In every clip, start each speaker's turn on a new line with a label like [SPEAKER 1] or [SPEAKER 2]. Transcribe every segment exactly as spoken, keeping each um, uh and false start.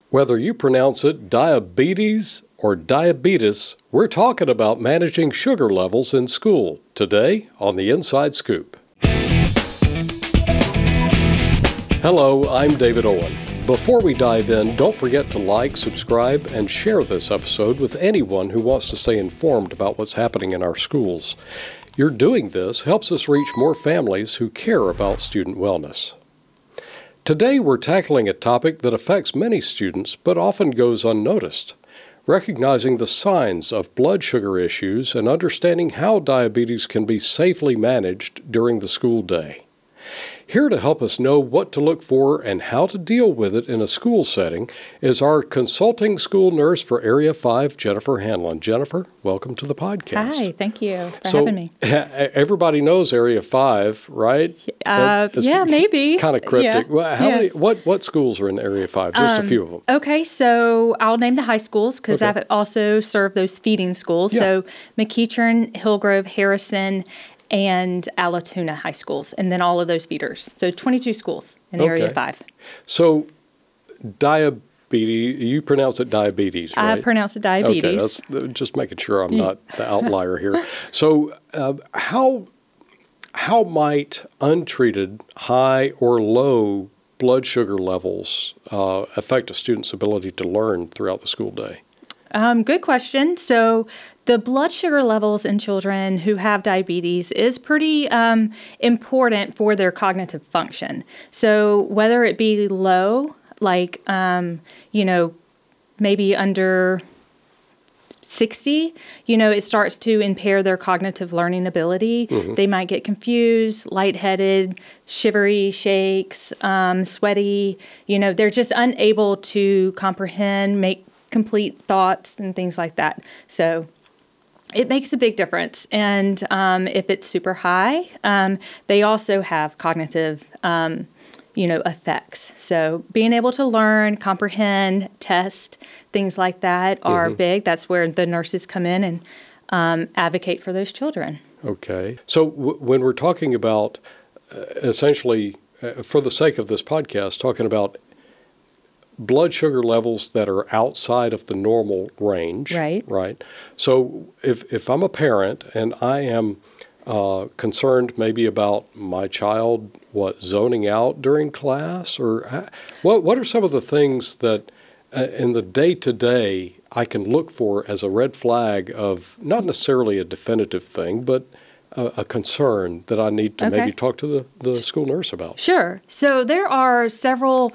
[SPEAKER 1] Whether you pronounce it diabetes or diabetes, we're talking about managing sugar levels in school today on the Inside Scoop. Hello, I'm David Owen. Before we dive in, don't forget to like, subscribe, and share this episode with anyone who wants to stay informed about what's happening in our schools. Your doing this helps us reach more families who care about student wellness. Today we're tackling a topic that affects many students but often goes unnoticed, recognizing the signs of blood sugar issues and understanding how diabetes can be safely managed during the school day. Here to help us know what to look for and how to deal with it in a school setting is our consulting school nurse for Area five, Jennifer Hanlon. Jennifer, welcome to the podcast.
[SPEAKER 2] Hi, thank you for
[SPEAKER 1] so,
[SPEAKER 2] having me.
[SPEAKER 1] Everybody knows Area five, right?
[SPEAKER 2] Uh, yeah, maybe.
[SPEAKER 1] Kind of cryptic.
[SPEAKER 2] Yeah.
[SPEAKER 1] Well, how
[SPEAKER 2] yes.
[SPEAKER 1] many, what, what schools are in Area five? Just um, a few of them.
[SPEAKER 2] Okay, so I'll name the high schools because
[SPEAKER 1] okay.
[SPEAKER 2] I've also served those feeding schools.
[SPEAKER 1] Yeah.
[SPEAKER 2] So McEachern, Hillgrove, Harrison, and Allatoona high schools, and then all of those feeders. So twenty-two schools in Area
[SPEAKER 1] okay.
[SPEAKER 2] five.
[SPEAKER 1] So diabetes, you pronounce it diabetes, right?
[SPEAKER 2] I pronounce it diabetes.
[SPEAKER 1] Okay, that's just making sure I'm not the outlier here. So uh, how how might untreated high or low blood sugar levels uh, affect a student's ability to learn throughout the school day?
[SPEAKER 2] Um, good question. So the blood sugar levels in children who have diabetes is pretty um, important for their cognitive function. So whether it be low, like, um, you know, maybe under sixty, you know, it starts to impair their cognitive learning ability. Mm-hmm. They might get confused, lightheaded, shivery, shakes, um, sweaty. You know, they're just unable to comprehend, make complete thoughts and things like that. So it makes a big difference. And um, if it's super high, um, they also have cognitive, um, you know, effects. So being able to learn, comprehend, test, things like that are mm-hmm. big. That's where the nurses come in and um, advocate for those children.
[SPEAKER 1] Okay. So w- when we're talking about uh, essentially, uh, for the sake of this podcast, talking about blood sugar levels that are outside of the normal range.
[SPEAKER 2] Right.
[SPEAKER 1] Right. So if, if I'm a parent and I am uh, concerned maybe about my child, what, zoning out during class, or uh, what what are some of the things that uh, in the day-to-day I can look for as a red flag of not necessarily a definitive thing, but a, a concern that I need to
[SPEAKER 2] okay.
[SPEAKER 1] maybe talk to the, the school nurse about?
[SPEAKER 2] Sure. So there are several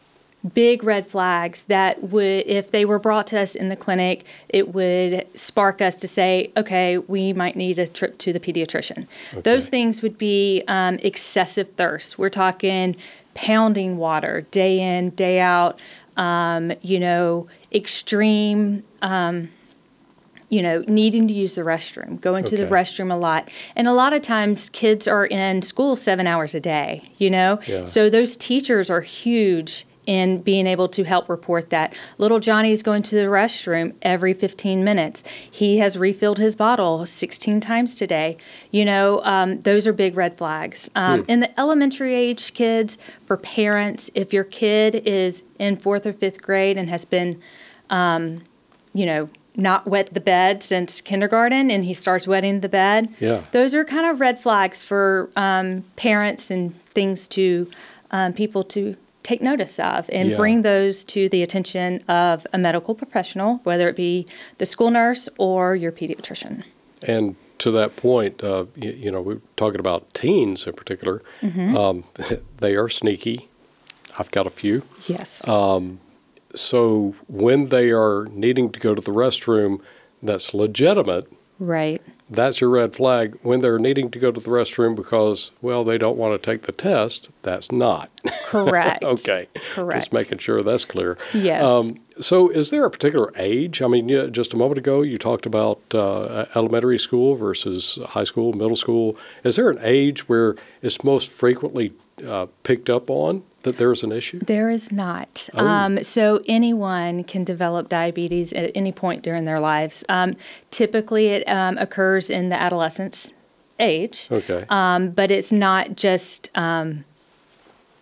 [SPEAKER 2] big red flags that would, if they were brought to us in the clinic, it would spark us to say, okay, we might need a trip to the pediatrician. Okay. Those things would be um, excessive thirst. We're talking pounding water day in, day out, um, you know, extreme, um, you know, needing to use the restroom, going to
[SPEAKER 1] okay.
[SPEAKER 2] the restroom a lot. And a lot of times kids are in school seven hours a day, you know?
[SPEAKER 1] Yeah.
[SPEAKER 2] So those teachers are huge in being able to help report that. Little Johnny's going to the restroom every fifteen minutes. He has refilled his bottle sixteen times today. You know, um, those are big red flags. Um, hmm. In the elementary age kids, for parents, if your kid is in fourth or fifth grade and has been, um, you know, not wet the bed since kindergarten and he starts wetting the bed,
[SPEAKER 1] yeah.
[SPEAKER 2] those are kind of red flags for um, parents and things to, um, people to take notice of and
[SPEAKER 1] yeah.
[SPEAKER 2] bring those to the attention of a medical professional, whether it be the school nurse or your pediatrician.
[SPEAKER 1] And to that point, uh, you, you know, we're talking about teens in particular. Mm-hmm. Um, they are sneaky. I've got a few.
[SPEAKER 2] Yes.
[SPEAKER 1] Um, so when they are needing to go to the restroom, that's legitimate.
[SPEAKER 2] Right.
[SPEAKER 1] That's your red flag. When they're needing to go to the restroom because, well, they don't want to take the test, that's not.
[SPEAKER 2] Correct.
[SPEAKER 1] Okay.
[SPEAKER 2] Correct.
[SPEAKER 1] Just making sure that's clear.
[SPEAKER 2] Yes.
[SPEAKER 1] Um, so is there a particular age? I mean, yeah, just a moment ago, you talked about uh, elementary school versus high school, middle school. Is there an age where it's most frequently uh, picked up on that there's an issue?
[SPEAKER 2] There is not.
[SPEAKER 1] Oh.
[SPEAKER 2] Um, so anyone can develop diabetes at any point during their lives. Um, typically, it um, occurs in the adolescence age.
[SPEAKER 1] Okay.
[SPEAKER 2] Um, but it's not just, um,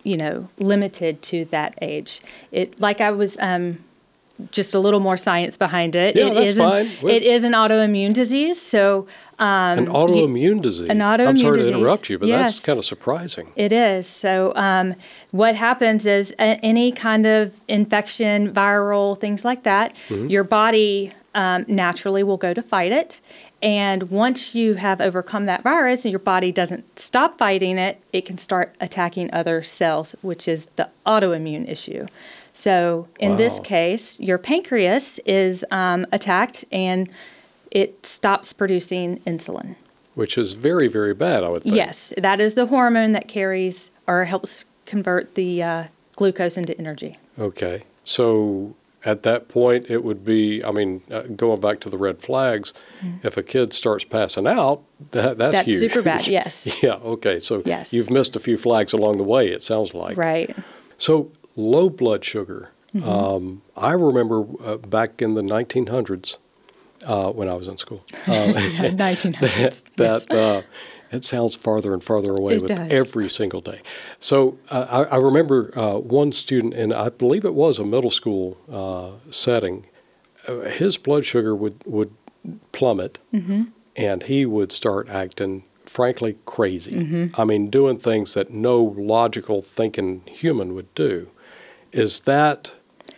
[SPEAKER 2] you know, limited to that age. It, like I was, um, just a little more science behind it.
[SPEAKER 1] Yeah,
[SPEAKER 2] it
[SPEAKER 1] that's
[SPEAKER 2] is an,
[SPEAKER 1] fine.
[SPEAKER 2] It is an autoimmune disease. So, um,
[SPEAKER 1] An autoimmune disease.
[SPEAKER 2] An autoimmune
[SPEAKER 1] I'm sorry
[SPEAKER 2] disease.
[SPEAKER 1] to interrupt you, but
[SPEAKER 2] Yes.
[SPEAKER 1] that's kind of surprising.
[SPEAKER 2] It is. So, um, what happens is a, any kind of infection, viral, things like that,
[SPEAKER 1] Mm-hmm.
[SPEAKER 2] your body um, naturally will go to fight it. And once you have overcome that virus and your body doesn't stop fighting it, it can start attacking other cells, which is the autoimmune issue. So in
[SPEAKER 1] Wow.
[SPEAKER 2] this case, your pancreas is um, attacked and it stops producing insulin.
[SPEAKER 1] Which is very, very bad, I would think.
[SPEAKER 2] Yes, that is the hormone that carries or helps convert the uh, glucose into energy.
[SPEAKER 1] Okay. So at that point, it would be, I mean, uh, going back to the red flags, mm-hmm. if a kid starts passing out, that, that's,
[SPEAKER 2] that's
[SPEAKER 1] huge.
[SPEAKER 2] super bad, yes.
[SPEAKER 1] Yeah, okay. So
[SPEAKER 2] yes.
[SPEAKER 1] you've missed a few flags along the way, it sounds like.
[SPEAKER 2] Right.
[SPEAKER 1] So low blood sugar.
[SPEAKER 2] Mm-hmm.
[SPEAKER 1] Um, I remember uh, back in the nineteen hundreds uh, when I was in school. Uh,
[SPEAKER 2] nineteen hundreds.
[SPEAKER 1] that, that uh, it sounds farther and farther away
[SPEAKER 2] it
[SPEAKER 1] with
[SPEAKER 2] does.
[SPEAKER 1] every single day. So uh, I, I remember uh, one student, and I believe it was a middle school uh, setting, uh, his blood sugar would, would plummet,
[SPEAKER 2] mm-hmm.
[SPEAKER 1] and he would start acting, frankly, crazy.
[SPEAKER 2] Mm-hmm.
[SPEAKER 1] I mean, doing things that no logical thinking human would do. Is that...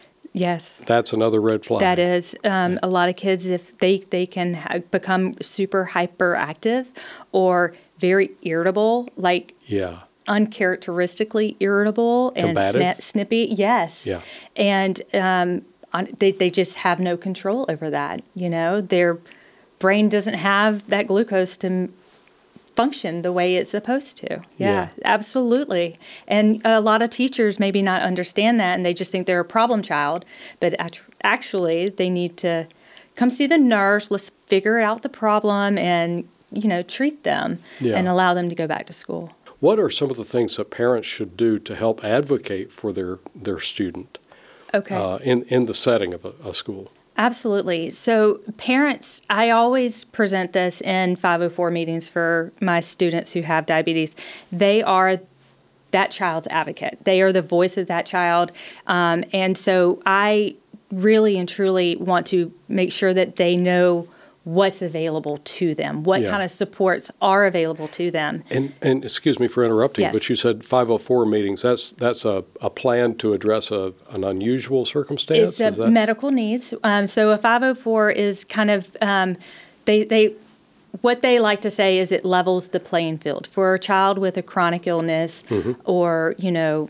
[SPEAKER 2] Yes.
[SPEAKER 1] That's another red flag.
[SPEAKER 2] That is. Um, yeah. A lot of kids, if they, they can ha- become super hyperactive or very irritable, like
[SPEAKER 1] yeah.
[SPEAKER 2] uncharacteristically irritable and sna- snippy. Yes.
[SPEAKER 1] Yeah.
[SPEAKER 2] And um, on, they, they just have no control over that. You know, their brain doesn't have that glucose to m- function the way it's supposed to. Yeah, yeah, absolutely. And a lot of teachers maybe not understand that, and they just think they're a problem child. But actually, they need to come see the nurse. Let's figure out the problem and, you know, treat them
[SPEAKER 1] yeah.
[SPEAKER 2] and allow them to go back to school.
[SPEAKER 1] What are some of the things that parents should do to help advocate for their, their student
[SPEAKER 2] okay.
[SPEAKER 1] uh, in, in the setting of a, a school?
[SPEAKER 2] Absolutely. So parents, I always present this in five oh four meetings for my students who have diabetes. They are that child's advocate. They are the voice of that child. Um, and so I really and truly want to make sure that they know what's available to them, what
[SPEAKER 1] yeah.
[SPEAKER 2] kind of supports are available to them.
[SPEAKER 1] And, and excuse me for interrupting,
[SPEAKER 2] yes.
[SPEAKER 1] but you said five oh four meetings. That's that's a, a plan to address a, an unusual circumstance?
[SPEAKER 2] It's a
[SPEAKER 1] Is that...
[SPEAKER 2] medical needs. Um, so a five oh four is kind of, um, they they what they like to say is it levels the playing field. For a child with a chronic illness mm-hmm. or, you know,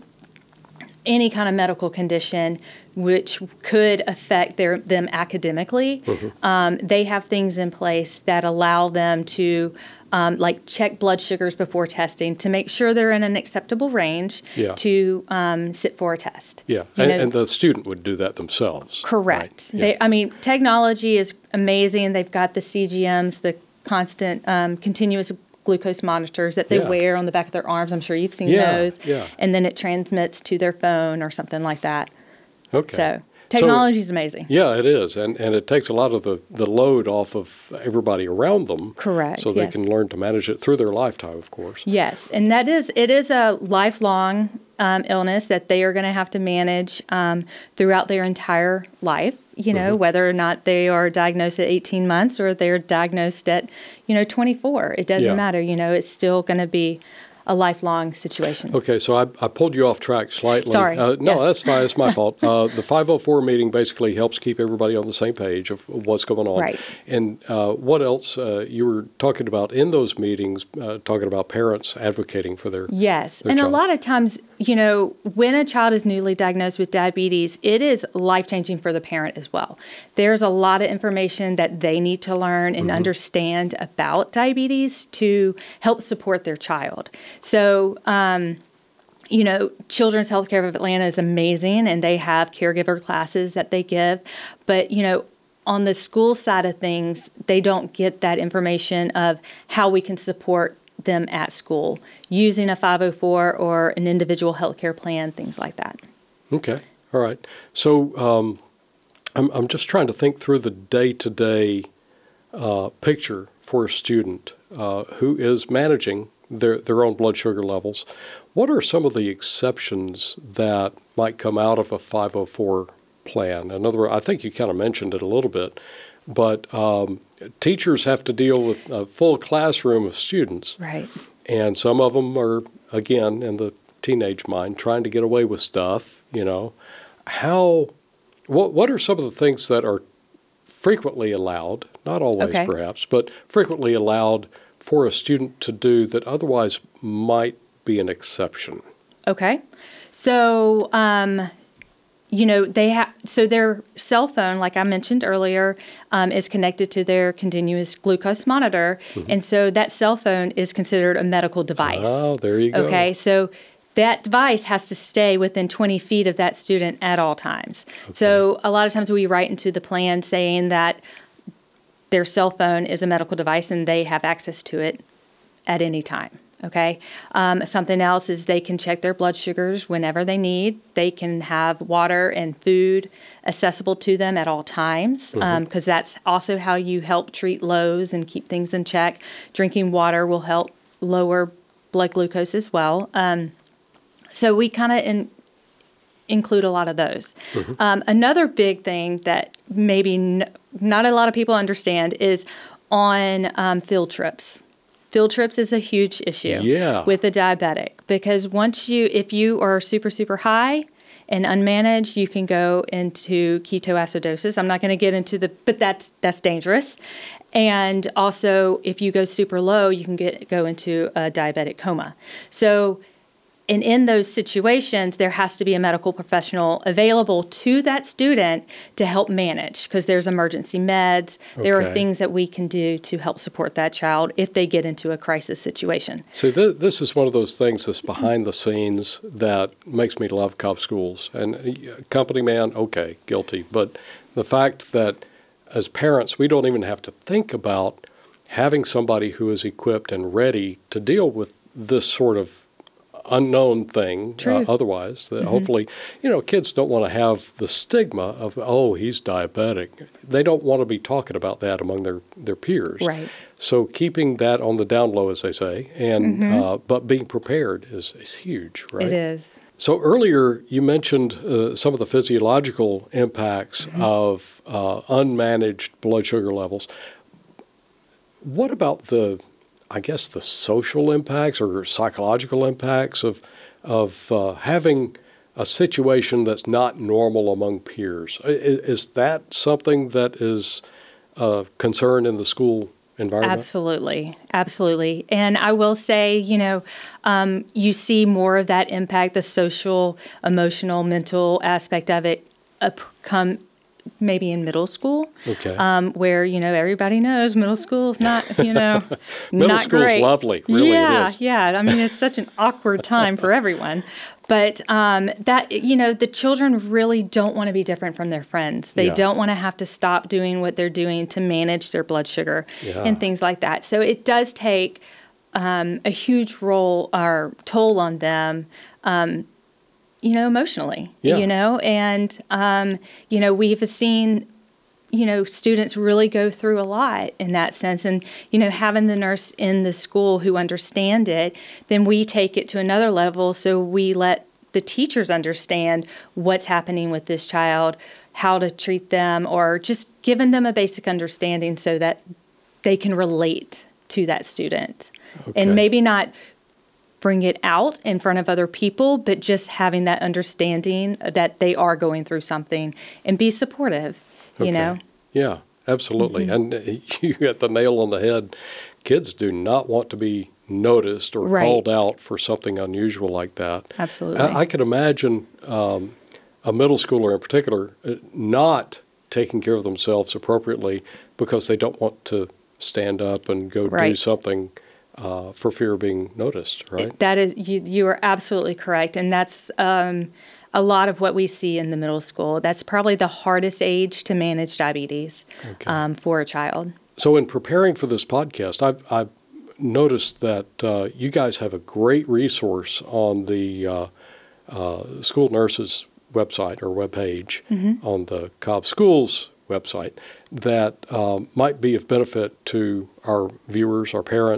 [SPEAKER 2] any kind of medical condition which could affect their them academically, mm-hmm. um, they have things in place that allow them to um, like check blood sugars before testing to make sure they're in an acceptable range
[SPEAKER 1] yeah.
[SPEAKER 2] to um, sit for a test.
[SPEAKER 1] Yeah, and, and the student would do that themselves.
[SPEAKER 2] Correct.
[SPEAKER 1] Right? Yeah.
[SPEAKER 2] They, I mean, technology is amazing. They've got the C G Ms, the constant um, continuous glucose monitors that they
[SPEAKER 1] yeah.
[SPEAKER 2] wear on the back of their arms. I'm sure you've seen
[SPEAKER 1] yeah,
[SPEAKER 2] those.
[SPEAKER 1] Yeah.
[SPEAKER 2] And then it transmits to their phone or something like that.
[SPEAKER 1] Okay.
[SPEAKER 2] So technology is so, amazing.
[SPEAKER 1] Yeah, it is. And and it takes a lot of the, the load off of everybody around them.
[SPEAKER 2] Correct.
[SPEAKER 1] So they
[SPEAKER 2] yes.
[SPEAKER 1] can learn to manage it through their lifetime, of course.
[SPEAKER 2] Yes. And that is, it is a lifelong um, illness that they are going to have to manage um, throughout their entire life. You know, mm-hmm. whether or not they are diagnosed at eighteen months or they're diagnosed at, you know, twenty-four. It doesn't
[SPEAKER 1] yeah.
[SPEAKER 2] matter. You know, it's still going to be a lifelong situation.
[SPEAKER 1] Okay, so I, I pulled you off track slightly.
[SPEAKER 2] Sorry.
[SPEAKER 1] Uh, no,
[SPEAKER 2] yes.
[SPEAKER 1] that's fine. It's my fault. Uh, the five oh four meeting basically helps keep everybody on the same page of what's going on.
[SPEAKER 2] Right.
[SPEAKER 1] And uh, what else uh, you were talking about in those meetings, uh, talking about parents advocating for their
[SPEAKER 2] Yes.
[SPEAKER 1] their
[SPEAKER 2] and
[SPEAKER 1] child.
[SPEAKER 2] A lot of times, you know, when a child is newly diagnosed with diabetes, it is life-changing for the parent as well. There's a lot of information that they need to learn and mm-hmm. understand about diabetes to help support their child. So, um, you know, Children's Healthcare of Atlanta is amazing, and they have caregiver classes that they give. But, you know, on the school side of things, they don't get that information of how we can support them at school using a five oh four or an individual healthcare plan, things like that.
[SPEAKER 1] Okay. All right. So um, I'm, I'm just trying to think through the day-to-day uh, picture for a student uh, who is managing their their own blood sugar levels. What are some of the exceptions that might come out of a five oh four plan? In other words, I think you kind of mentioned it a little bit, but um, teachers have to deal with a full classroom of students.
[SPEAKER 2] Right.
[SPEAKER 1] And some of them are, again, in the teenage mind, trying to get away with stuff, you know. How, what, what are some of the things that are frequently allowed, not always
[SPEAKER 2] Okay.
[SPEAKER 1] perhaps, but frequently allowed for a student to do that otherwise might be an exception?
[SPEAKER 2] Okay. So, um, you know, they have, so their cell phone, like I mentioned earlier, um, is connected to their continuous glucose monitor. Mm-hmm. And so that cell phone is considered a medical device.
[SPEAKER 1] Oh, there you go.
[SPEAKER 2] Okay. So that device has to stay within twenty feet of that student at all times. Okay. So a lot of times we write into the plan saying that their cell phone is a medical device and they have access to it at any time. Okay. Um, something else is they can check their blood sugars whenever they need. They can have water and food accessible to them at all times, because mm-hmm. um, that's also how you help treat lows and keep things in check. Drinking water will help lower blood glucose as well. Um, so we kind of in, include a lot of those. Mm-hmm. Um, another big thing that maybe n- not a lot of people understand is on um, field trips. Field trips is a huge issue
[SPEAKER 1] yeah.
[SPEAKER 2] with the diabetic, because once you, if you are super, super high and unmanaged, you can go into ketoacidosis. I'm not going to get into the, but that's that's dangerous. And also, if you go super low, you can get go into a diabetic coma. So, and in those situations, there has to be a medical professional available to that student to help manage, because there's emergency meds. Okay. There are things that we can do to help support that child if they get into a crisis situation.
[SPEAKER 1] See, th- this is one of those things that's behind the scenes that makes me love Cobb Schools. And uh, company man, okay, guilty. But the fact that as parents, we don't even have to think about having somebody who is equipped and ready to deal with this sort of unknown thing uh, otherwise that mm-hmm. hopefully, you know, kids don't want to have the stigma of, oh, he's diabetic. They don't want to be talking about that among their, their peers.
[SPEAKER 2] Right.
[SPEAKER 1] So keeping that on the down low, as they say, and mm-hmm. uh, but being prepared is, is huge, right?
[SPEAKER 2] It is.
[SPEAKER 1] So earlier you mentioned uh, some of the physiological impacts mm-hmm. of uh, unmanaged blood sugar levels. What about the I guess the social impacts or psychological impacts of of uh, having a situation that's not normal among peers? Is, is that something that is a concern in the school environment?
[SPEAKER 2] Absolutely, absolutely. And I will say, you know, um, you see more of that impact, the social, emotional, mental aspect of it, uh, come maybe in middle school,
[SPEAKER 1] okay.
[SPEAKER 2] um, where, you know, everybody knows middle school is not, you know,
[SPEAKER 1] middle
[SPEAKER 2] not
[SPEAKER 1] school
[SPEAKER 2] great.
[SPEAKER 1] is lovely, really
[SPEAKER 2] yeah,
[SPEAKER 1] it is.
[SPEAKER 2] Yeah, I mean, it's such an awkward time for everyone. But um, that, you know, the children really don't want to be different from their friends. They
[SPEAKER 1] yeah.
[SPEAKER 2] don't want to have to stop doing what they're doing to manage their blood sugar
[SPEAKER 1] yeah.
[SPEAKER 2] and things like that. So it does take um, a huge role or toll on them, um, you know, emotionally,
[SPEAKER 1] yeah.
[SPEAKER 2] you know, and, um, you know, we've seen, you know, students really go through a lot in that sense. And, you know, having the nurse in the school who understand it, then we take it to another level. So we let the teachers understand what's happening with this child, how to treat them, or just giving them a basic understanding so that they can relate to that student. Okay. And maybe not bring it out in front of other people, but just having that understanding that they are going through something and be supportive,
[SPEAKER 1] okay.
[SPEAKER 2] you know?
[SPEAKER 1] Yeah, absolutely. Mm-hmm. And you hit the nail on the head. Kids do not want to be noticed or
[SPEAKER 2] right.
[SPEAKER 1] called out for something unusual like that.
[SPEAKER 2] Absolutely.
[SPEAKER 1] I, I can imagine um, a middle schooler in particular uh, not taking care of themselves appropriately because they don't want to stand up and go
[SPEAKER 2] right.
[SPEAKER 1] do something Uh, for fear of being noticed, right?
[SPEAKER 2] That is, you, you are absolutely correct. And that's um, a lot of what we see in the middle school. That's probably the hardest age to manage diabetes okay. um, for a child.
[SPEAKER 1] So in preparing for this podcast, I've, I've noticed that uh, you guys have a great resource on the uh, uh, school nurses website or webpage mm-hmm. on the Cobb Schools website that um, might be of benefit to our viewers, our parents.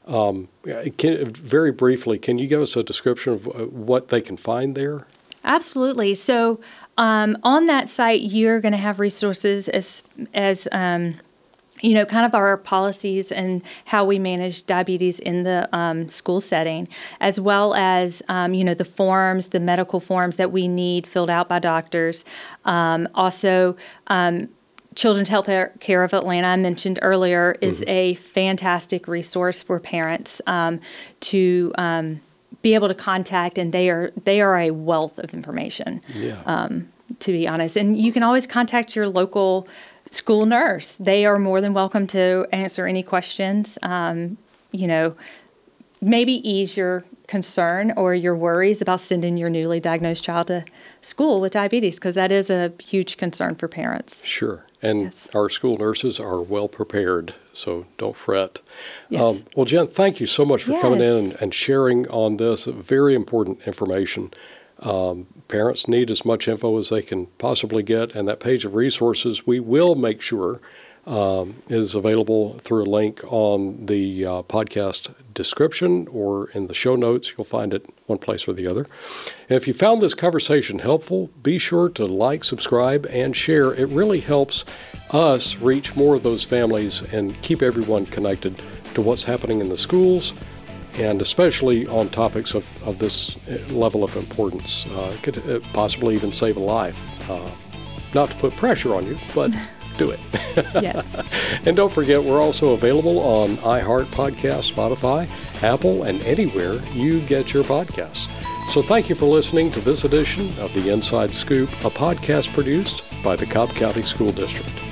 [SPEAKER 1] Um, can, very briefly, can you give us a description of what they can find there?
[SPEAKER 2] Absolutely. So um, on that site, you're going to have resources as as um, you know, kind of our policies and how we manage diabetes in the um, school setting, as well as, um, you know, the forms, the medical forms that we need filled out by doctors. Um, also, um, Children's Health Care of Atlanta, I mentioned earlier, is mm-hmm. a fantastic resource for parents um, to um, be able to contact, and they are they are a wealth of information,
[SPEAKER 1] yeah.
[SPEAKER 2] um, to be honest. And you can always contact your local school nurse. They are more than welcome to answer any questions, um, you know, maybe ease your concern or your worries about sending your newly diagnosed child to school with diabetes, because that is a huge concern for parents.
[SPEAKER 1] Sure. And yes. Our school nurses are well prepared, so don't fret.
[SPEAKER 2] Yes.
[SPEAKER 1] Um, well, Jen, thank you so much for
[SPEAKER 2] yes.
[SPEAKER 1] coming in and, and sharing on this very important information. Um, parents need as much info as they can possibly get, and that page of resources we will make sure um, is available through a link on the uh, podcast description or in the show notes. You'll find it one place or the other. And if you found this conversation helpful, be sure to like, subscribe, and share. It really helps us reach more of those families and keep everyone connected to what's happening in the schools, and especially on topics of, of this level of importance. Uh, it could possibly even save a life. Uh, not to put pressure on you, but do it.
[SPEAKER 2] Yes.
[SPEAKER 1] And don't forget, we're also available on iHeart Podcast, Spotify, Apple, and anywhere you get your podcasts. So thank you for listening to this edition of The Inside Scoop, a podcast produced by the Cobb County School District.